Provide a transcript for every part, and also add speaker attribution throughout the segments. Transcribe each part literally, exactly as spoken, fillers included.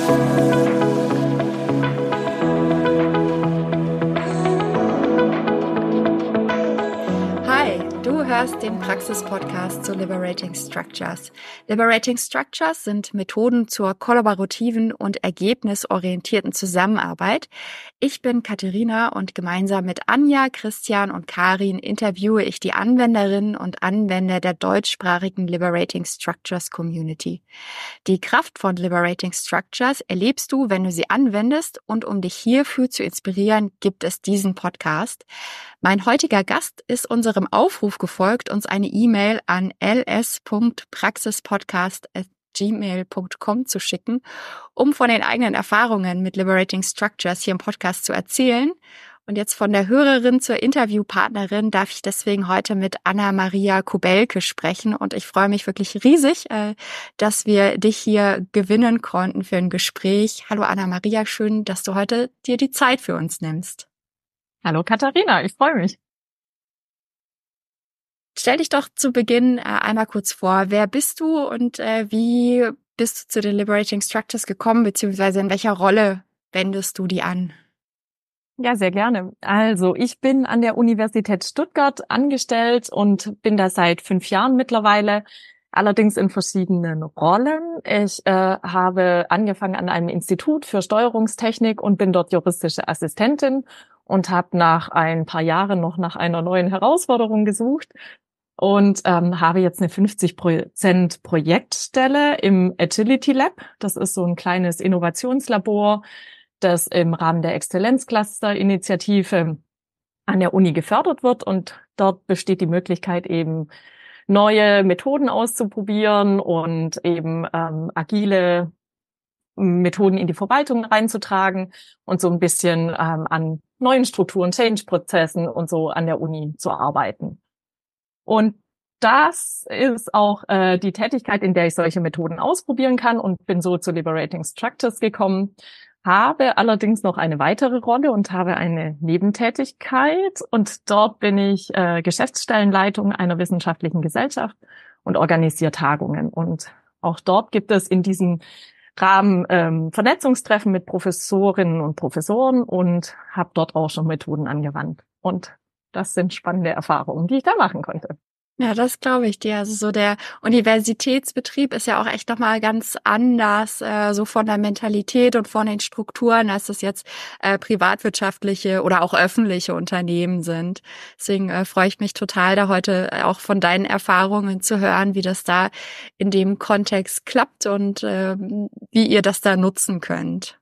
Speaker 1: Du hörst den Praxis-Podcast zu Liberating Structures. Liberating Structures sind Methoden zur kollaborativen und ergebnisorientierten Zusammenarbeit. Ich bin Katharina und gemeinsam mit Anja, Christian und Karin interviewe ich die Anwenderinnen und Anwender der deutschsprachigen Liberating Structures Community. Die Kraft von Liberating Structures erlebst du, wenn du sie anwendest, und um dich hierfür zu inspirieren, gibt es diesen Podcast. Mein heutiger Gast ist unserem Aufruf gefolgt, uns eine E-Mail an l s punkt praxispodcast at gmail punkt com zu schicken, um von den eigenen Erfahrungen mit Liberating Structures hier im Podcast zu erzählen. Und jetzt von der Hörerin zur Interviewpartnerin darf ich deswegen heute mit Anna-Maria Kubelke sprechen. Und ich freue mich wirklich riesig, dass wir dich hier gewinnen konnten für ein Gespräch. Hallo Anna-Maria, schön, dass du heute dir die Zeit für uns nimmst.
Speaker 2: Hallo Katharina, ich freue mich.
Speaker 1: Stell dich doch zu Beginn äh, einmal kurz vor. Wer bist du und äh, wie bist du zu den Liberating Structures gekommen, beziehungsweise in welcher Rolle wendest du die an?
Speaker 2: Ja, sehr gerne. Also ich bin an der Universität Stuttgart angestellt und bin da seit fünf Jahren mittlerweile, allerdings in verschiedenen Rollen. Ich äh, habe angefangen an einem Institut für Steuerungstechnik und bin dort juristische Assistentin und habe nach ein paar Jahren noch nach einer neuen Herausforderung gesucht und ähm, habe jetzt eine fünfzig Prozent Projektstelle im Agility Lab. Das ist so ein kleines Innovationslabor, das im Rahmen der Exzellenzcluster-Initiative an der Uni gefördert wird. Und dort besteht die Möglichkeit, eben neue Methoden auszuprobieren und eben ähm, agile Methoden in die Verwaltung reinzutragen und so ein bisschen ähm, an neuen Strukturen, Change-Prozessen und so an der Uni zu arbeiten. Und das ist auch äh, die Tätigkeit, in der ich solche Methoden ausprobieren kann, und bin so zu Liberating Structures gekommen, habe allerdings noch eine weitere Rolle und habe eine Nebentätigkeit, und dort bin ich äh, Geschäftsstellenleitung einer wissenschaftlichen Gesellschaft und organisiere Tagungen. Und auch dort gibt es in diesem Rahmen ähm, Vernetzungstreffen mit Professorinnen und Professoren und habe dort auch schon Methoden angewandt. Und das sind spannende Erfahrungen, die ich da machen konnte.
Speaker 1: Ja, das glaube ich dir. Also so der Universitätsbetrieb ist ja auch echt nochmal ganz anders, äh, so von der Mentalität und von den Strukturen, als das jetzt äh, privatwirtschaftliche oder auch öffentliche Unternehmen sind. Deswegen äh, freue ich mich total, da heute auch von deinen Erfahrungen zu hören, wie das da in dem Kontext klappt und äh, wie ihr das da nutzen könnt.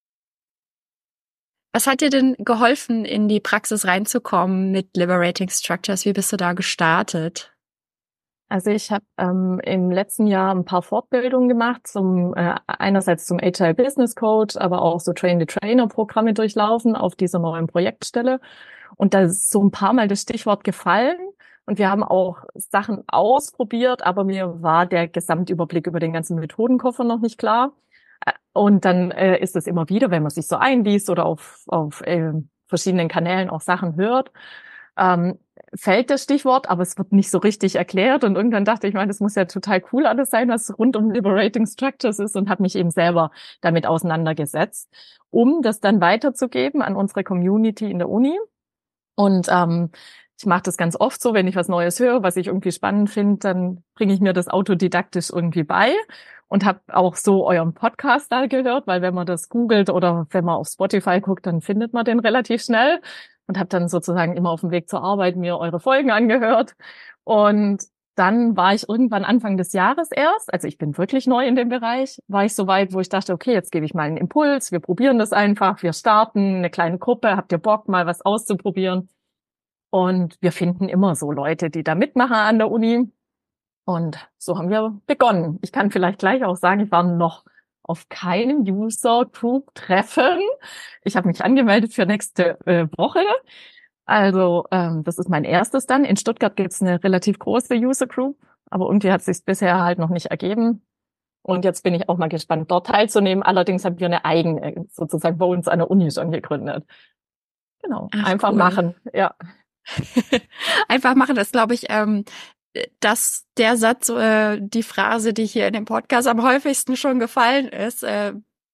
Speaker 1: Was hat dir denn geholfen, in die Praxis reinzukommen mit Liberating Structures? Wie bist du da gestartet?
Speaker 2: Also ich habe ähm, im letzten Jahr ein paar Fortbildungen gemacht, zum äh, einerseits zum Agile Business Coach, aber auch so Train-the-Trainer-Programme durchlaufen auf dieser neuen Projektstelle. Und da ist so ein paar Mal das Stichwort gefallen. Und wir haben auch Sachen ausprobiert, aber mir war der Gesamtüberblick über den ganzen Methodenkoffer noch nicht klar. Und dann äh, ist es immer wieder, wenn man sich so einliest oder auf, auf äh, verschiedenen Kanälen auch Sachen hört, ähm, fällt das Stichwort, aber es wird nicht so richtig erklärt. Und irgendwann dachte ich, meine, das muss ja total cool alles sein, was rund um Liberating Structures ist, und habe mich eben selber damit auseinandergesetzt, um das dann weiterzugeben an unsere Community in der Uni. Und ähm, ich mache das ganz oft so, wenn ich was Neues höre, was ich irgendwie spannend finde, dann bringe ich mir das autodidaktisch irgendwie bei. Und habe auch so euren Podcast da gehört, weil wenn man das googelt oder wenn man auf Spotify guckt, dann findet man den relativ schnell. Und habe dann sozusagen immer auf dem Weg zur Arbeit mir eure Folgen angehört. Und dann war ich irgendwann Anfang des Jahres erst, also ich bin wirklich neu in dem Bereich, war ich so weit, wo ich dachte, okay, jetzt gebe ich mal einen Impuls, wir probieren das einfach, wir starten eine kleine Gruppe, habt ihr Bock, mal was auszuprobieren? Und wir finden immer so Leute, die da mitmachen an der Uni. Und so haben wir begonnen. Ich kann vielleicht gleich auch sagen, ich war noch auf keinem User-Group-Treffen. Ich habe mich angemeldet für nächste äh, Woche. Also ähm, das ist mein erstes dann. In Stuttgart gibt es eine relativ große User-Group, aber irgendwie hat es sich bisher halt noch nicht ergeben. Und jetzt bin ich auch mal gespannt, dort teilzunehmen. Allerdings haben wir eine eigene, sozusagen bei uns an der Uni schon gegründet. Genau, Ach, einfach cool. machen, ja.
Speaker 1: Einfach machen, das glaube ich, ähm, dass der Satz, äh, die Phrase, die hier in dem Podcast am häufigsten schon gefallen ist, äh,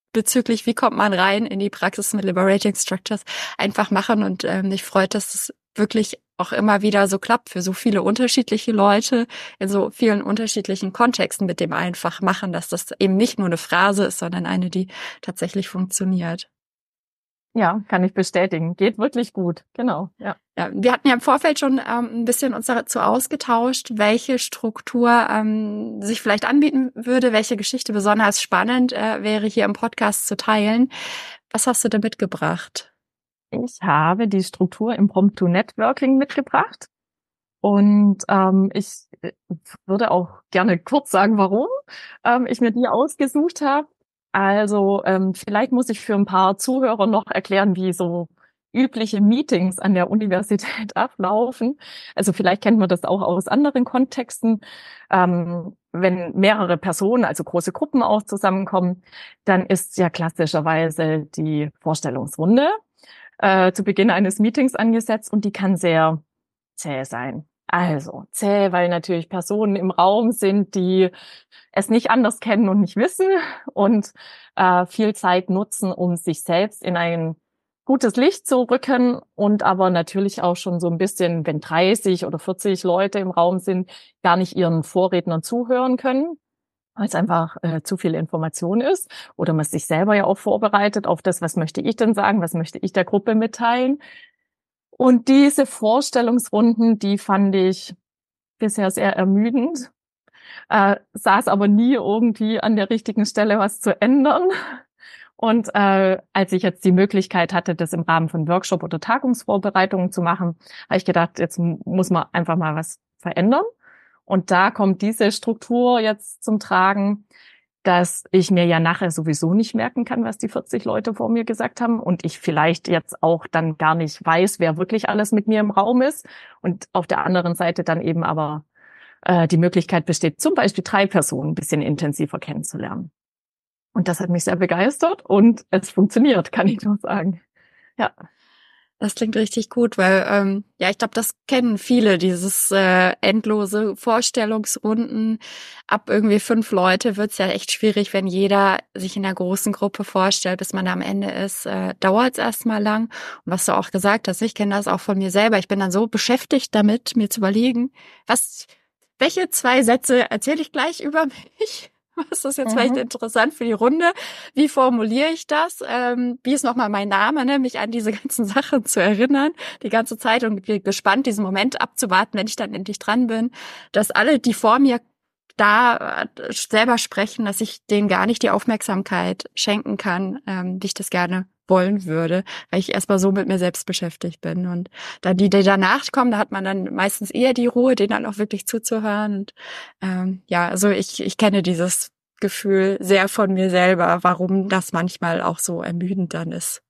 Speaker 1: bezüglich, wie kommt man rein in die Praxis mit Liberating Structures, einfach machen. Und ähm, mich freut, dass es wirklich auch immer wieder so klappt für so viele unterschiedliche Leute in so vielen unterschiedlichen Kontexten mit dem einfach machen, dass das eben nicht nur eine Phrase ist, sondern eine, die tatsächlich funktioniert.
Speaker 2: Ja, kann ich bestätigen. Geht wirklich gut. Genau, ja.
Speaker 1: Ja, wir hatten ja im Vorfeld schon ähm, ein bisschen uns dazu ausgetauscht, welche Struktur ähm, sich vielleicht anbieten würde, welche Geschichte besonders spannend äh, wäre, hier im Podcast zu teilen. Was hast du da mitgebracht?
Speaker 2: Ich habe die Struktur Impromptu Networking mitgebracht und ähm, ich würde auch gerne kurz sagen, warum ähm, ich mir die ausgesucht habe. Also ähm, vielleicht muss ich für ein paar Zuhörer noch erklären, wie so übliche Meetings an der Universität ablaufen. Also vielleicht kennt man das auch aus anderen Kontexten. Ähm, wenn mehrere Personen, also große Gruppen auch zusammenkommen, dann ist ja klassischerweise die Vorstellungsrunde äh, zu Beginn eines Meetings angesetzt und die kann sehr zäh sein. Also zäh, weil natürlich Personen im Raum sind, die es nicht anders kennen und nicht wissen und äh, viel Zeit nutzen, um sich selbst in ein gutes Licht zu rücken und aber natürlich auch schon so ein bisschen, wenn dreißig oder vierzig Leute im Raum sind, gar nicht ihren Vorrednern zuhören können, weil es einfach äh, zu viel Information ist oder man sich selber ja auch vorbereitet auf das, was möchte ich denn sagen, was möchte ich der Gruppe mitteilen. Und diese Vorstellungsrunden, die fand ich bisher sehr ermüdend, äh, saß aber nie irgendwie an der richtigen Stelle was zu ändern. Und äh, als ich jetzt die Möglichkeit hatte, das im Rahmen von Workshop oder Tagungsvorbereitungen zu machen, habe ich gedacht, jetzt muss man einfach mal was verändern. Und da kommt diese Struktur jetzt zum Tragen, dass ich mir ja nachher sowieso nicht merken kann, was die vierzig Leute vor mir gesagt haben und ich vielleicht jetzt auch dann gar nicht weiß, wer wirklich alles mit mir im Raum ist und auf der anderen Seite dann eben aber äh, die Möglichkeit besteht, zum Beispiel drei Personen ein bisschen intensiver kennenzulernen. Und das hat mich sehr begeistert und es funktioniert, kann ich nur sagen. Ja.
Speaker 1: Das klingt richtig gut, weil ähm, ja, ich glaube, das kennen viele, dieses äh, endlose Vorstellungsrunden. Ab irgendwie fünf Leute wird's ja echt schwierig, wenn jeder sich in einer großen Gruppe vorstellt, bis man da am Ende ist. Äh, dauert's erstmal lang. Und was du auch gesagt hast, ich kenne das auch von mir selber. Ich bin dann so beschäftigt damit, mir zu überlegen, was, welche zwei Sätze erzähle ich gleich über mich? Was ist jetzt mhm. vielleicht interessant für die Runde? Wie formuliere ich das? Ähm, wie ist nochmal mein Name, ne? Mich an diese ganzen Sachen zu erinnern, die ganze Zeit und bin gespannt, diesen Moment abzuwarten, wenn ich dann endlich dran bin, dass alle, die vor mir da äh, selber sprechen, dass ich denen gar nicht die Aufmerksamkeit schenken kann, ähm, wie ich das gerne wollen würde, weil ich erstmal so mit mir selbst beschäftigt bin. Und dann die, die danach kommen, da hat man dann meistens eher die Ruhe, denen dann auch wirklich zuzuhören. Und ähm, ja, also ich, ich kenne dieses Gefühl sehr von mir selber, warum das manchmal auch so ermüdend dann ist.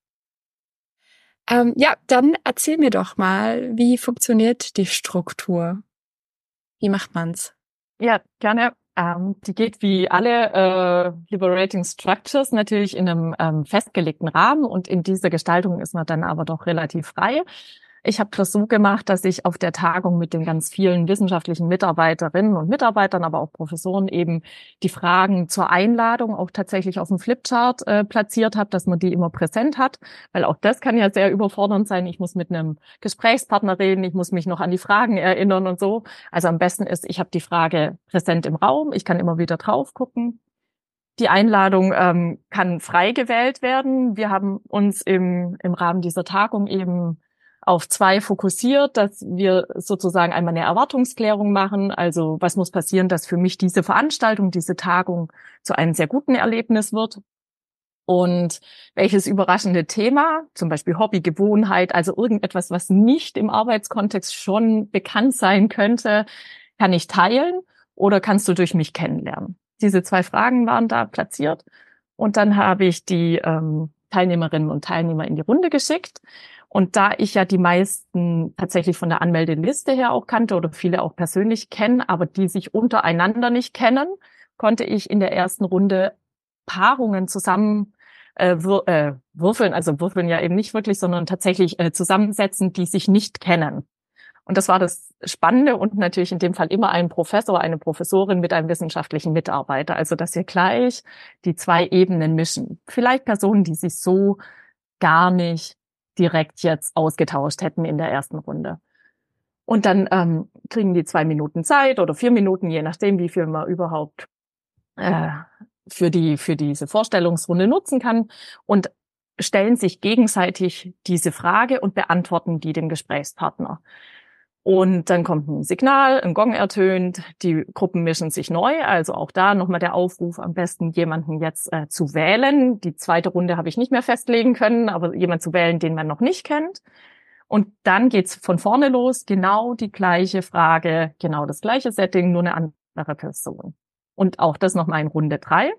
Speaker 1: Ähm, ja, dann erzähl mir doch mal, wie funktioniert die Struktur? Wie macht man's?
Speaker 2: Ja, gerne. Ähm, die geht wie alle äh, Liberating Structures natürlich in einem ähm, festgelegten Rahmen und in dieser Gestaltung ist man dann aber doch relativ frei. Ich habe das so gemacht, dass ich auf der Tagung mit den ganz vielen wissenschaftlichen Mitarbeiterinnen und Mitarbeitern, aber auch Professoren eben die Fragen zur Einladung auch tatsächlich auf dem Flipchart äh, platziert habe, dass man die immer präsent hat, weil auch das kann ja sehr überfordernd sein. Ich muss mit einem Gesprächspartner reden, ich muss mich noch an die Fragen erinnern und so. Also am besten ist, ich habe die Frage präsent im Raum, ich kann immer wieder drauf gucken. Die Einladung ähm, kann frei gewählt werden. Wir haben uns im, im Rahmen dieser Tagung eben auf zwei fokussiert, dass wir sozusagen einmal eine Erwartungsklärung machen. Also was muss passieren, dass für mich diese Veranstaltung, diese Tagung zu einem sehr guten Erlebnis wird? Und welches überraschende Thema, zum Beispiel Hobby, Gewohnheit, also irgendetwas, was nicht im Arbeitskontext schon bekannt sein könnte, kann ich teilen oder kannst du durch mich kennenlernen? Diese zwei Fragen waren da platziert. Und dann habe ich die ähm, Teilnehmerinnen und Teilnehmer in die Runde geschickt. Und da ich ja die meisten tatsächlich von der Anmeldeliste her auch kannte oder viele auch persönlich kennen, aber die sich untereinander nicht kennen, konnte ich in der ersten Runde Paarungen zusammen äh, wür- äh, würfeln, also würfeln ja eben nicht wirklich, sondern tatsächlich äh, zusammensetzen, die sich nicht kennen. Und das war das Spannende und natürlich in dem Fall immer ein Professor, eine Professorin mit einem wissenschaftlichen Mitarbeiter. Also dass wir gleich die zwei Ebenen mischen. Vielleicht Personen, die sich so gar nicht direkt jetzt ausgetauscht hätten in der ersten Runde. Und dann ähm, kriegen die zwei Minuten Zeit oder vier Minuten, je nachdem, wie viel man überhaupt äh, für die für diese Vorstellungsrunde nutzen kann und stellen sich gegenseitig diese Frage und beantworten die dem Gesprächspartner. Und dann kommt ein Signal, ein Gong ertönt, die Gruppen mischen sich neu, also auch da nochmal der Aufruf, am besten jemanden jetzt äh, zu wählen. Die zweite Runde habe ich nicht mehr festlegen können, aber jemand zu wählen, den man noch nicht kennt. Und dann geht's von vorne los, genau die gleiche Frage, genau das gleiche Setting, nur eine andere Person. Und auch das nochmal in Runde drei.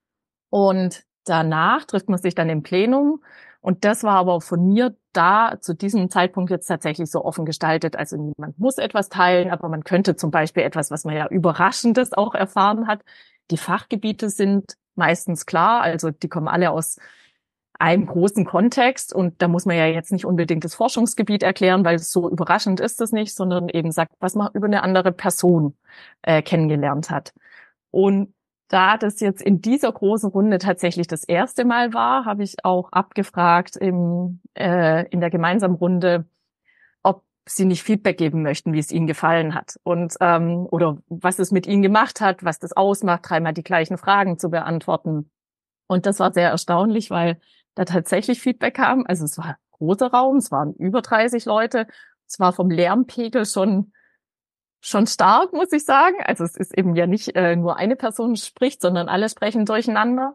Speaker 2: Und danach trifft man sich dann im Plenum. Und das war aber von mir da zu diesem Zeitpunkt jetzt tatsächlich so offen gestaltet. Also niemand muss etwas teilen, aber man könnte zum Beispiel etwas, was man ja Überraschendes auch erfahren hat. Die Fachgebiete sind meistens klar, also die kommen alle aus einem großen Kontext. Und da muss man ja jetzt nicht unbedingt das Forschungsgebiet erklären, weil so überraschend ist es nicht, sondern eben sagt, was man über eine andere Person äh, kennengelernt hat. Und da das jetzt in dieser großen Runde tatsächlich das erste Mal war, habe ich auch abgefragt im, äh, in der gemeinsamen Runde, ob sie nicht Feedback geben möchten, wie es ihnen gefallen hat und ähm, oder was es mit ihnen gemacht hat, was das ausmacht, dreimal die gleichen Fragen zu beantworten. Und das war sehr erstaunlich, weil da tatsächlich Feedback kam. Also es war ein großer Raum, es waren über dreißig Leute, es war vom Lärmpegel schon schon stark, muss ich sagen. Also es ist eben ja nicht äh, nur eine Person spricht, sondern alle sprechen durcheinander.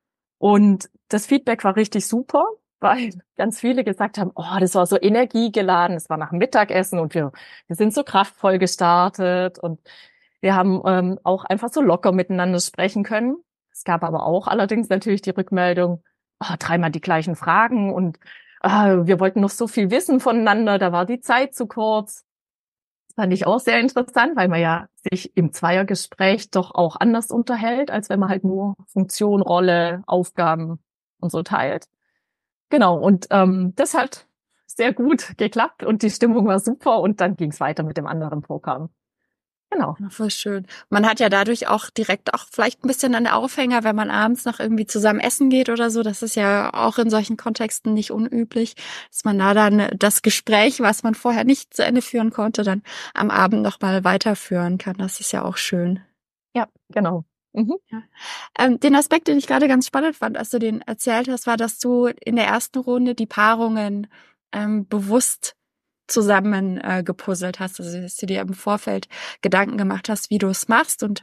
Speaker 2: Und das Feedback war richtig super, weil ganz viele gesagt haben, oh, das war so energiegeladen, es war nach dem Mittagessen und wir, wir sind so kraftvoll gestartet und wir haben ähm, auch einfach so locker miteinander sprechen können. Es gab aber auch allerdings natürlich die Rückmeldung, oh, dreimal die gleichen Fragen und äh, wir wollten noch so viel wissen voneinander, da war die Zeit zu kurz. Fand ich auch sehr interessant, weil man ja sich im Zweiergespräch doch auch anders unterhält, als wenn man halt nur Funktion, Rolle, Aufgaben und so teilt. Genau, und ähm, das hat sehr gut geklappt und die Stimmung war super und dann ging es weiter mit dem anderen Programm. Genau.
Speaker 1: Ja, voll schön. Man hat ja dadurch auch direkt auch vielleicht ein bisschen einen Aufhänger, wenn man abends noch irgendwie zusammen essen geht oder so. Das ist ja auch in solchen Kontexten nicht unüblich, dass man da dann das Gespräch, was man vorher nicht zu Ende führen konnte, dann am Abend noch mal weiterführen kann. Das ist ja auch schön.
Speaker 2: Ja, genau. Mhm.
Speaker 1: Ja. Ähm, den Aspekt, den ich gerade ganz spannend fand, als du den erzählt hast, war, dass du in der ersten Runde die Paarungen ähm, bewusst zusammen äh, gepuzzelt hast, also dass du dir im Vorfeld Gedanken gemacht hast, wie du es machst und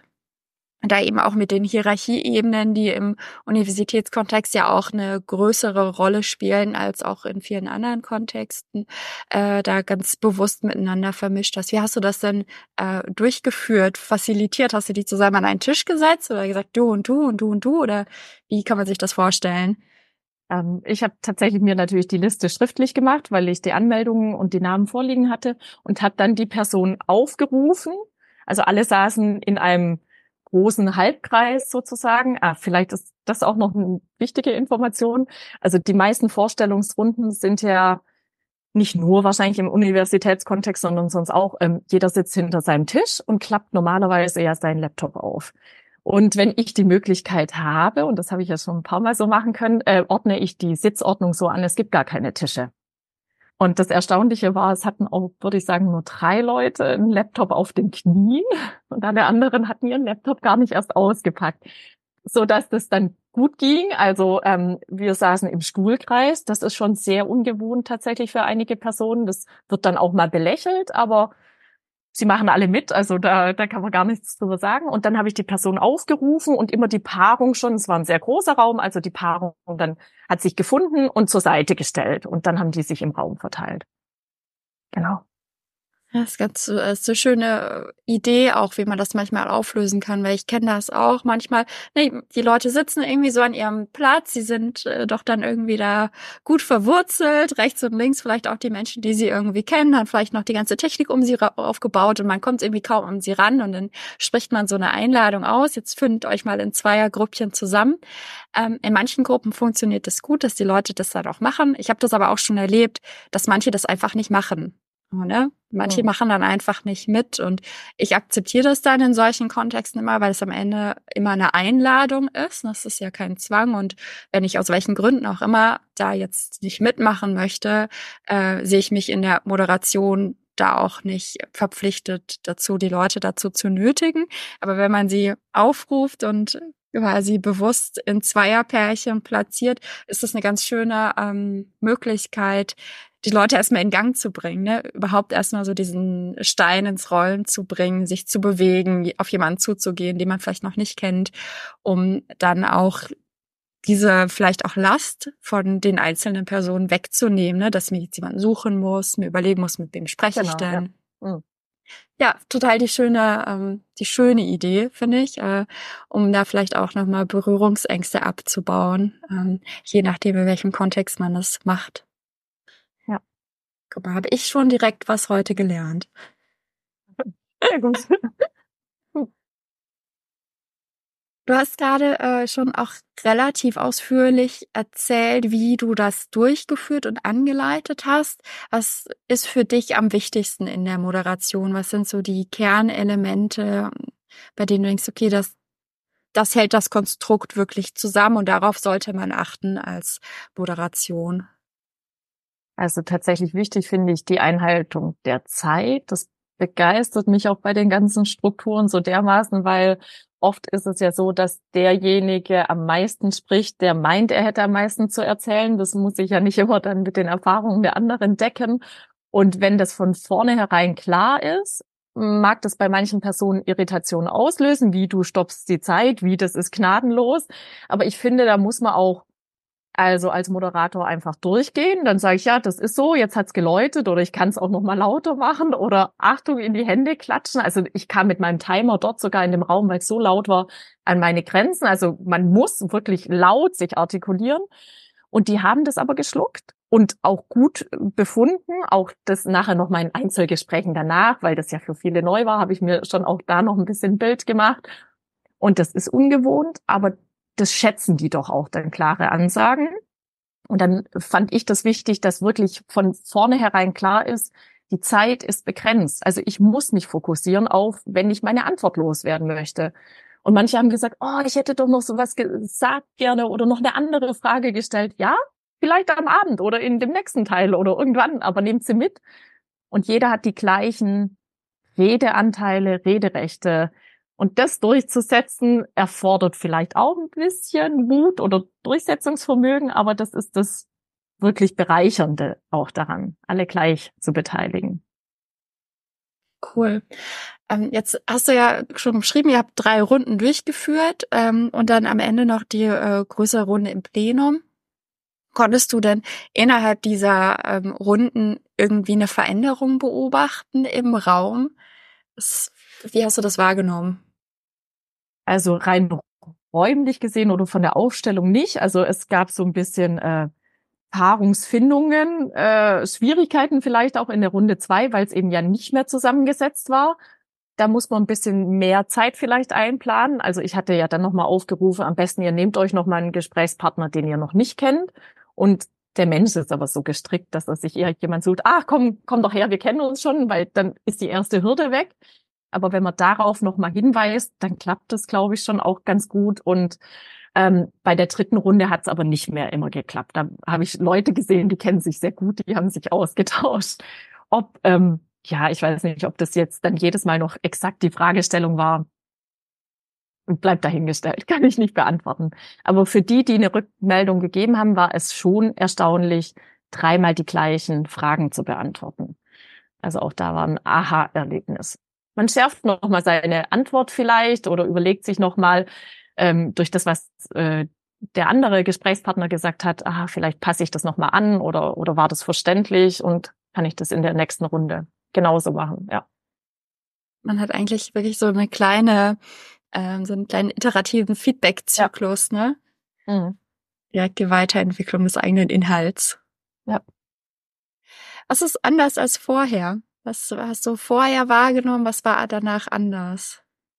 Speaker 1: da eben auch mit den Hierarchieebenen, die im Universitätskontext ja auch eine größere Rolle spielen als auch in vielen anderen Kontexten, äh, da ganz bewusst miteinander vermischt hast. Wie hast du das denn äh, durchgeführt, facilitiert? Hast du die zusammen an einen Tisch gesetzt oder gesagt, du und du und du und du? Oder wie kann man sich das vorstellen?
Speaker 2: Ähm, ich habe tatsächlich mir natürlich die Liste schriftlich gemacht, weil ich die Anmeldungen und die Namen vorliegen hatte und habe dann die Person aufgerufen. Also alle saßen in einem großen Halbkreis sozusagen. Ah, vielleicht ist das auch noch eine wichtige Information. Also die meisten Vorstellungsrunden sind ja nicht nur wahrscheinlich im Universitätskontext, sondern sonst auch, ähm, jeder sitzt hinter seinem Tisch und klappt normalerweise ja seinen Laptop auf. Und wenn ich die Möglichkeit habe, und das habe ich ja schon ein paar Mal so machen können, äh, ordne ich die Sitzordnung so an, es gibt gar keine Tische. Und das Erstaunliche war, es hatten auch, würde ich sagen, nur drei Leute einen Laptop auf den Knien und alle anderen hatten ihren Laptop gar nicht erst ausgepackt, so dass das dann gut ging. Also ähm, wir saßen im Stuhlkreis, das ist schon sehr ungewohnt tatsächlich für einige Personen. Das wird dann auch mal belächelt, aber sie machen alle mit, also da, da kann man gar nichts drüber sagen. Und dann habe ich die Person aufgerufen und immer die Paarung schon, es war ein sehr großer Raum, also die Paarung dann hat sich gefunden und zur Seite gestellt. Und dann haben die sich im Raum verteilt. Genau.
Speaker 1: Ja, das ist ganz so, ist so schöne Idee auch, wie man das manchmal auflösen kann, weil ich kenne das auch manchmal. Nee, die Leute sitzen irgendwie so an ihrem Platz, sie sind äh, doch dann irgendwie da gut verwurzelt, rechts und links vielleicht auch die Menschen, die sie irgendwie kennen, haben vielleicht noch die ganze Technik um sie aufgebaut und man kommt irgendwie kaum um sie ran und dann spricht man so eine Einladung aus, jetzt findet euch mal in Zweiergruppchen zusammen. Ähm, in manchen Gruppen funktioniert das gut, dass die Leute das dann auch machen. Ich habe das aber auch schon erlebt, dass manche das einfach nicht machen. Ne? Manche
Speaker 2: Mhm.
Speaker 1: machen dann einfach nicht mit und ich akzeptiere das dann in solchen Kontexten immer, weil es am Ende immer eine Einladung ist. Das ist ja kein Zwang und wenn ich aus welchen Gründen auch immer da jetzt nicht mitmachen möchte, äh, sehe ich mich in der Moderation da auch nicht verpflichtet dazu, die Leute dazu zu nötigen. Aber wenn man sie aufruft und quasi bewusst in Zweierpärchen platziert, ist das eine ganz schöne ähm, Möglichkeit, die Leute erstmal in Gang zu bringen, ne? Überhaupt erstmal so diesen Stein ins Rollen zu bringen, sich zu bewegen, auf jemanden zuzugehen, den man vielleicht noch nicht kennt, um dann auch diese vielleicht auch Last von den einzelnen Personen wegzunehmen, ne? Dass mir jetzt jemanden suchen muss, mir überlegen muss, mit wem spreche ich
Speaker 2: Genau, ja.
Speaker 1: denn.
Speaker 2: Mhm.
Speaker 1: Ja, total die schöne, ähm, die schöne Idee, finde ich, äh, um da vielleicht auch nochmal Berührungsängste abzubauen, ähm, je nachdem, in welchem Kontext man das macht.
Speaker 2: Ja.
Speaker 1: Guck mal, habe ich schon direkt was heute gelernt.
Speaker 2: Sehr gut.
Speaker 1: Du hast gerade äh, schon auch relativ ausführlich erzählt, wie du das durchgeführt und angeleitet hast. Was ist für dich am wichtigsten in der Moderation? Was sind so die Kernelemente, bei denen du denkst, okay, das, das hält das Konstrukt wirklich zusammen und darauf sollte man achten als Moderation?
Speaker 2: Also tatsächlich wichtig finde ich die Einhaltung der Zeit. Das begeistert mich auch bei den ganzen Strukturen so dermaßen, weil oft ist es ja so, dass derjenige am meisten spricht, der meint, er hätte am meisten zu erzählen. Das muss sich ja nicht immer dann mit den Erfahrungen der anderen decken. Und wenn das von vornherein klar ist, mag das bei manchen Personen Irritation auslösen, wie du stoppst die Zeit, wie das ist gnadenlos. Aber ich finde, da muss man auch also als Moderator einfach durchgehen, dann sage ich, ja, das ist so, jetzt hat's geläutet oder ich kann es auch noch mal lauter machen oder Achtung in die Hände klatschen. Also ich kam mit meinem Timer dort sogar in dem Raum, weil es so laut war, an meine Grenzen. Also man muss wirklich laut sich artikulieren und die haben das aber geschluckt und auch gut befunden. Auch das nachher noch mal in Einzelgesprächen danach, weil das ja für viele neu war, habe ich mir schon auch da noch ein bisschen Bild gemacht. Und das ist ungewohnt, aber das schätzen die doch auch, dann klare Ansagen. Und dann fand ich das wichtig, dass wirklich von vornherein klar ist, die Zeit ist begrenzt. Also ich muss mich fokussieren auf, wenn ich meine Antwort loswerden möchte. Und manche haben gesagt, oh, ich hätte doch noch sowas gesagt gerne oder noch eine andere Frage gestellt. Ja, vielleicht am Abend oder in dem nächsten Teil oder irgendwann, aber nehmt sie mit. Und jeder hat die gleichen Redeanteile, Rederechte. Und das durchzusetzen, erfordert vielleicht auch ein bisschen Mut oder Durchsetzungsvermögen, aber das ist das wirklich Bereichernde auch daran, alle gleich zu beteiligen.
Speaker 1: Cool. Ähm, jetzt hast du ja schon beschrieben, ihr habt drei Runden durchgeführt ähm, und dann am Ende noch die äh, größere Runde im Plenum. Konntest du denn innerhalb dieser ähm, Runden irgendwie eine Veränderung beobachten im Raum? Das, wie hast du das wahrgenommen?
Speaker 2: Also rein räumlich gesehen oder von der Aufstellung nicht. Also es gab so ein bisschen äh, Paarungsfindungen, äh, Schwierigkeiten vielleicht auch in der Runde zwei, weil es eben ja nicht mehr zusammengesetzt war. Da muss man ein bisschen mehr Zeit vielleicht einplanen. Also ich hatte ja dann nochmal aufgerufen, am besten ihr nehmt euch nochmal einen Gesprächspartner, den ihr noch nicht kennt. Und der Mensch ist aber so gestrickt, dass er sich eher jemand sucht, ach komm, komm doch her, wir kennen uns schon, weil dann ist die erste Hürde weg. Aber wenn man darauf nochmal hinweist, dann klappt das, glaube ich, schon auch ganz gut. Und ähm, bei der dritten Runde hat es aber nicht mehr immer geklappt. Da habe ich Leute gesehen, die kennen sich sehr gut, die haben sich ausgetauscht. Ob, ähm, ja, ich weiß nicht, ob das jetzt dann jedes Mal noch exakt die Fragestellung war, bleibt dahingestellt, kann ich nicht beantworten. Aber für die, die eine Rückmeldung gegeben haben, war es schon erstaunlich, dreimal die gleichen Fragen zu beantworten. Also auch da war ein Aha-Erlebnis. Man schärft noch mal seine Antwort vielleicht oder überlegt sich noch mal ähm, durch das, was äh, der andere Gesprächspartner gesagt hat, ah, vielleicht passe ich das noch mal an oder oder war das verständlich und kann ich das in der nächsten Runde genauso machen, ja.
Speaker 1: Man hat eigentlich wirklich so eine kleine, ähm, so einen kleinen iterativen Feedback-Zyklus, ja. Ne?
Speaker 2: Mhm.
Speaker 1: Direkt die Weiterentwicklung des eigenen Inhalts.
Speaker 2: Ja.
Speaker 1: Was ist anders als vorher? Was hast du vorher wahrgenommen? Was war danach anders?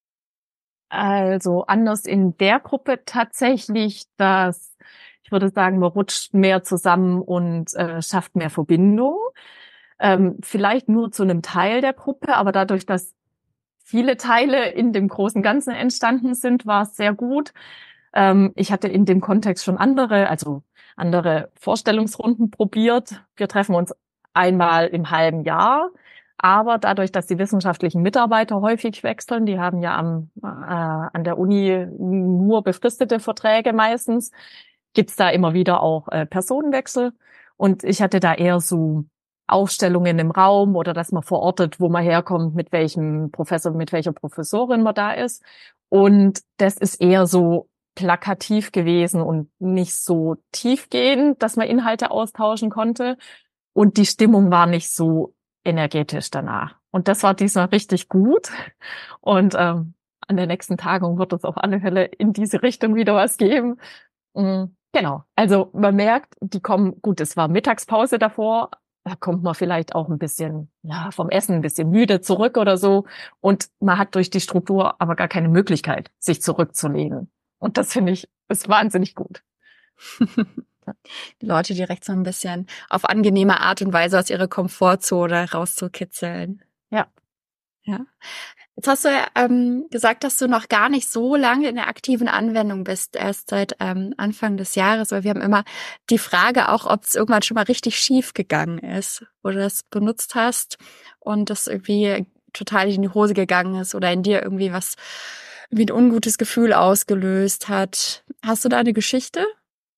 Speaker 2: Also anders in der Gruppe tatsächlich, dass ich würde sagen, man rutscht mehr zusammen und äh, schafft mehr Verbindung. Ähm, vielleicht nur zu einem Teil der Gruppe, aber dadurch, dass viele Teile in dem großen Ganzen entstanden sind, war es sehr gut. Ähm, ich hatte in dem Kontext schon andere, also andere Vorstellungsrunden probiert. Wir treffen uns einmal im halben Jahr. Aber dadurch, dass die wissenschaftlichen Mitarbeiter häufig wechseln, die haben ja am, äh, an der Uni nur befristete Verträge meistens, gibt's da immer wieder auch äh, Personenwechsel. Und ich hatte da eher so Aufstellungen im Raum oder dass man verortet, wo man herkommt, mit welchem Professor, mit welcher Professorin man da ist. Und das ist eher so plakativ gewesen und nicht so tiefgehend, dass man Inhalte austauschen konnte. Und die Stimmung war nicht so energetisch danach. Und das war diesmal richtig gut. Und ähm, an der nächsten Tagung wird es auf alle Fälle in diese Richtung wieder was geben. Mhm, genau. Also man merkt, die kommen, gut, es war Mittagspause davor, da kommt man vielleicht auch ein bisschen, ja, vom Essen ein bisschen müde zurück oder so. Und man hat durch die Struktur aber gar keine Möglichkeit, sich zurückzulegen. Und das finde ich, ist wahnsinnig gut.
Speaker 1: Die Leute direkt so ein bisschen auf angenehme Art und Weise aus ihrer Komfortzone rauszukitzeln.
Speaker 2: Ja.
Speaker 1: Ja. Jetzt hast du ja ähm, gesagt, dass du noch gar nicht so lange in der aktiven Anwendung bist, erst seit ähm, Anfang des Jahres, weil wir haben immer die Frage auch, ob es irgendwann schon mal richtig schief gegangen ist, wo du das benutzt hast und das irgendwie total in die Hose gegangen ist oder in dir irgendwie was, wie ein ungutes Gefühl ausgelöst hat. Hast du da eine Geschichte?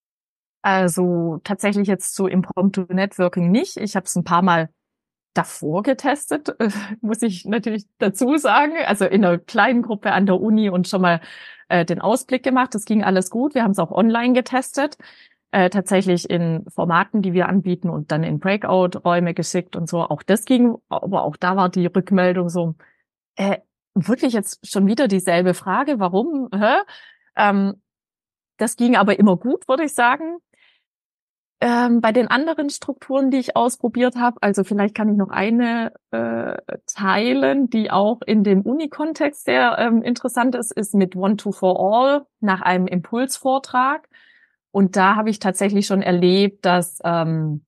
Speaker 2: Also tatsächlich jetzt so Impromptu Networking nicht. Ich habe es ein paar Mal davor getestet, äh, muss ich natürlich dazu sagen. Also in einer kleinen Gruppe an der Uni und schon mal äh, den Ausblick gemacht. Das ging alles gut. Wir haben es auch online getestet. Äh, tatsächlich in Formaten, die wir anbieten und dann in Breakout-Räume geschickt und so. Auch das ging, aber auch da war die Rückmeldung so, äh, wirklich jetzt schon wieder dieselbe Frage, warum? Hä? Ähm, das ging aber immer gut, würde ich sagen. Ähm, bei den anderen Strukturen, die ich ausprobiert habe, also vielleicht kann ich noch eine äh, teilen, die auch in dem Uni-Kontext sehr ähm, interessant ist, ist mit One Two for All nach einem Impulsvortrag. Und da habe ich tatsächlich schon erlebt, dass ähm,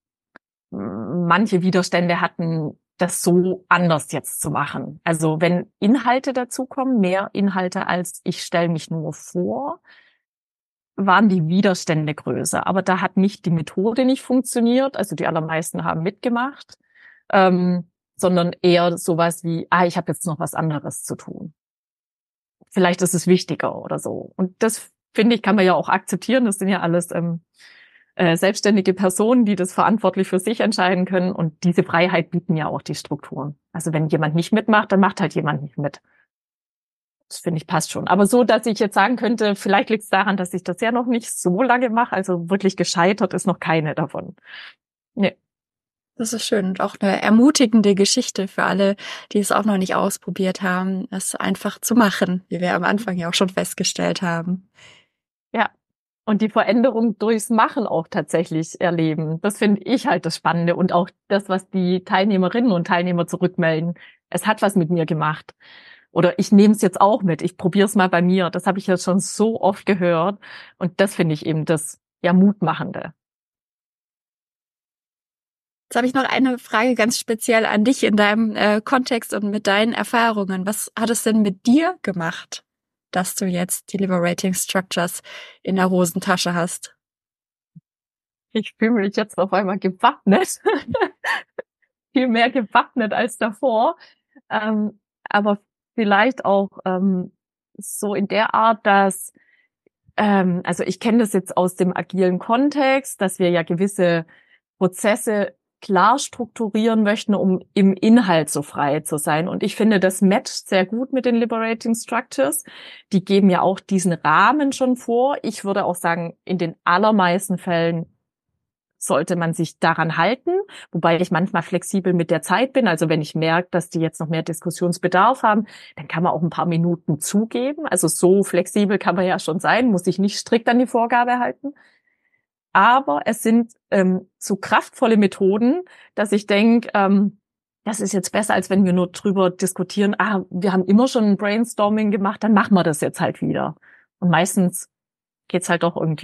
Speaker 2: manche Widerstände hatten, das so anders jetzt zu machen. Also wenn Inhalte dazukommen, mehr Inhalte als ich stelle mich nur vor, waren die Widerstände größer. Aber da hat nicht die Methode nicht funktioniert, also die allermeisten haben mitgemacht, ähm, sondern eher sowas wie, ah, ich habe jetzt noch was anderes zu tun. Vielleicht ist es wichtiger oder so. Und das, finde ich, kann man ja auch akzeptieren. Das sind ja alles ähm, äh, selbstständige Personen, die das verantwortlich für sich entscheiden können. Und diese Freiheit bieten ja auch die Strukturen. Also wenn jemand nicht mitmacht, dann macht halt jemand nicht mit. Das finde ich passt schon. Aber so, dass ich jetzt sagen könnte, vielleicht liegt es daran, dass ich das ja noch nicht so lange mache. Also wirklich gescheitert ist noch keine davon. Nee.
Speaker 1: Das ist schön und auch eine ermutigende Geschichte für alle, die es auch noch nicht ausprobiert haben, es einfach zu machen, wie wir am Anfang ja auch schon festgestellt haben.
Speaker 2: Ja. Und die Veränderung durchs Machen auch tatsächlich erleben. Das finde ich halt das Spannende und auch das, was die Teilnehmerinnen und Teilnehmer zurückmelden. Es hat was mit mir gemacht. Oder ich nehme es jetzt auch mit, ich probiere es mal bei mir. Das habe ich jetzt schon so oft gehört. Und das finde ich eben das ja Mutmachende.
Speaker 1: Jetzt habe ich noch eine Frage ganz speziell an dich in deinem äh, Kontext und mit deinen Erfahrungen. Was hat es denn mit dir gemacht, dass du jetzt die Liberating Structures in der Hosentasche hast?
Speaker 2: Ich fühle mich jetzt auf einmal gewappnet. Viel mehr gewappnet als davor. Ähm, aber vielleicht auch ähm, so in der Art, dass, ähm, also ich kenne das jetzt aus dem agilen Kontext, dass wir ja gewisse Prozesse klar strukturieren möchten, um im Inhalt so frei zu sein. Und ich finde, das matcht sehr gut mit den Liberating Structures. Die geben ja auch diesen Rahmen schon vor. Ich würde auch sagen, in den allermeisten Fällen sollte man sich daran halten, wobei ich manchmal flexibel mit der Zeit bin. Also wenn ich merke, dass die jetzt noch mehr Diskussionsbedarf haben, dann kann man auch ein paar Minuten zugeben. Also so flexibel kann man ja schon sein, muss sich nicht strikt an die Vorgabe halten. Aber es sind ähm, so kraftvolle Methoden, dass ich denke, ähm, das ist jetzt besser, als wenn wir nur drüber diskutieren, ah, wir haben immer schon ein Brainstorming gemacht, dann machen wir das jetzt halt wieder. Und meistens geht's halt doch irgendwie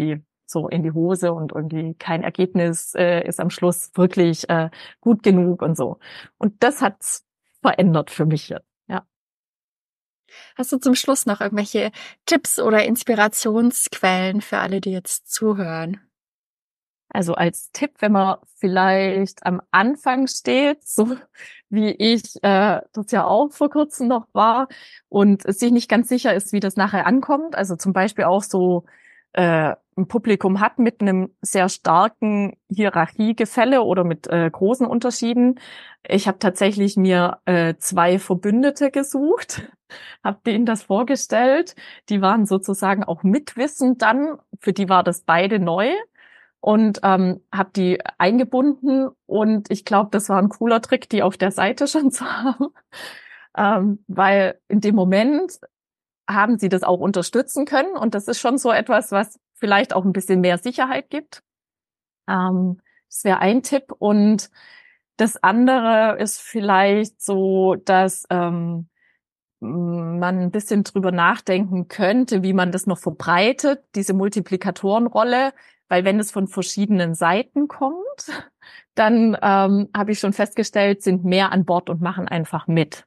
Speaker 2: so in die Hose und irgendwie kein Ergebnis äh, ist am Schluss wirklich äh, gut genug und so. Und das hat's verändert für mich jetzt. Ja.
Speaker 1: Hast du zum Schluss noch irgendwelche Tipps oder Inspirationsquellen für alle, die jetzt zuhören?
Speaker 2: Also als Tipp, wenn man vielleicht am Anfang steht, so wie ich äh, das ja auch vor kurzem noch war und sich nicht ganz sicher ist, wie das nachher ankommt. Also zum Beispiel auch so äh, ein Publikum hat mit einem sehr starken Hierarchiegefälle oder mit äh, großen Unterschieden. Ich habe tatsächlich mir äh, zwei Verbündete gesucht, habe denen das vorgestellt. Die waren sozusagen auch mitwissend dann. Für die war das beide neu. Und ähm, habe die eingebunden und ich glaube, das war ein cooler Trick, die auf der Seite schon zu haben, ähm, weil in dem Moment haben sie das auch unterstützen können und das ist schon so etwas, was vielleicht auch ein bisschen mehr Sicherheit gibt. Ähm, das wäre ein Tipp und das andere ist vielleicht so, dass ähm, man ein bisschen drüber nachdenken könnte, wie man das noch verbreitet, diese Multiplikatorenrolle. Weil wenn es von verschiedenen Seiten kommt, dann ähm, habe ich schon festgestellt, sind mehr an Bord und machen einfach mit.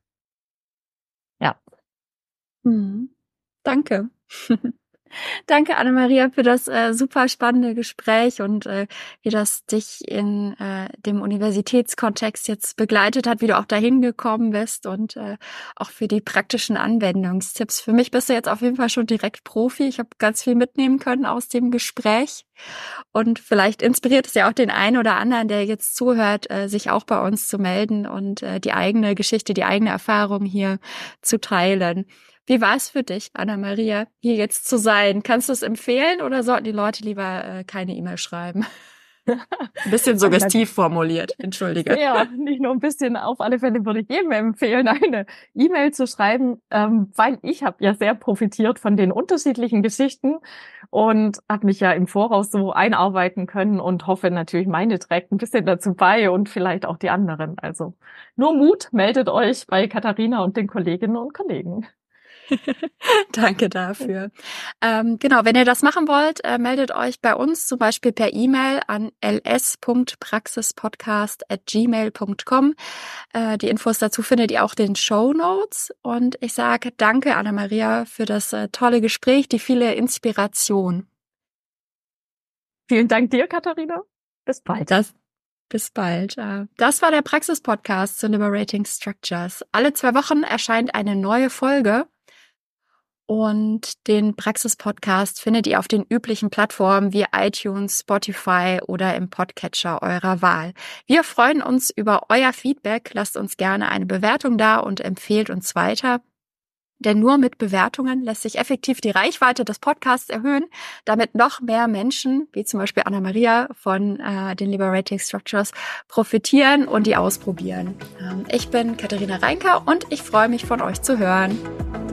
Speaker 2: Ja.
Speaker 1: Mhm. Danke. Danke, Anna-Maria, für das äh, super spannende Gespräch und äh, wie das dich in äh, dem Universitätskontext jetzt begleitet hat, wie du auch dahin gekommen bist und äh, auch für die praktischen Anwendungstipps. Für mich bist du jetzt auf jeden Fall schon direkt Profi. Ich habe ganz viel mitnehmen können aus dem Gespräch und vielleicht inspiriert es ja auch den einen oder anderen, der jetzt zuhört, äh, sich auch bei uns zu melden und äh, die eigene Geschichte, die eigene Erfahrung hier zu teilen. Wie war es für dich, Anna-Maria, hier jetzt zu sein? Kannst du es empfehlen oder sollten die Leute lieber äh, keine E-Mail schreiben? Ein bisschen suggestiv formuliert, entschuldige.
Speaker 2: Ja, nicht nur ein bisschen, auf alle Fälle würde ich jedem empfehlen, eine E-Mail zu schreiben, ähm, weil ich habe ja sehr profitiert von den unterschiedlichen Geschichten und habe mich ja im Voraus so einarbeiten können und hoffe natürlich, meine trägt ein bisschen dazu bei und vielleicht auch die anderen. Also nur Mut, meldet euch bei Katharina und den Kolleginnen und Kollegen.
Speaker 1: Danke dafür. Ähm, genau, wenn ihr das machen wollt, äh, meldet euch bei uns zum Beispiel per E-Mail an l s punkt praxispodcast at gmail punkt com. Äh, die Infos dazu findet ihr auch in den Shownotes. Und ich sage danke, Anna-Maria, für das äh, tolle Gespräch, die viele Inspiration.
Speaker 2: Vielen Dank dir, Katharina. Bis bald.
Speaker 1: Das Bis bald. Das war der Praxis-Podcast zu Liberating Structures. Alle zwei Wochen erscheint eine neue Folge. Und den Praxis-Podcast findet ihr auf den üblichen Plattformen wie iTunes, Spotify oder im Podcatcher eurer Wahl. Wir freuen uns über euer Feedback. Lasst uns gerne eine Bewertung da und empfehlt uns weiter. Denn nur mit Bewertungen lässt sich effektiv die Reichweite des Podcasts erhöhen, damit noch mehr Menschen, wie zum Beispiel Anna-Maria von äh, den Liberating Structures, profitieren und die ausprobieren. Ähm, ich bin Katharina Reinker und ich freue mich, von euch zu hören.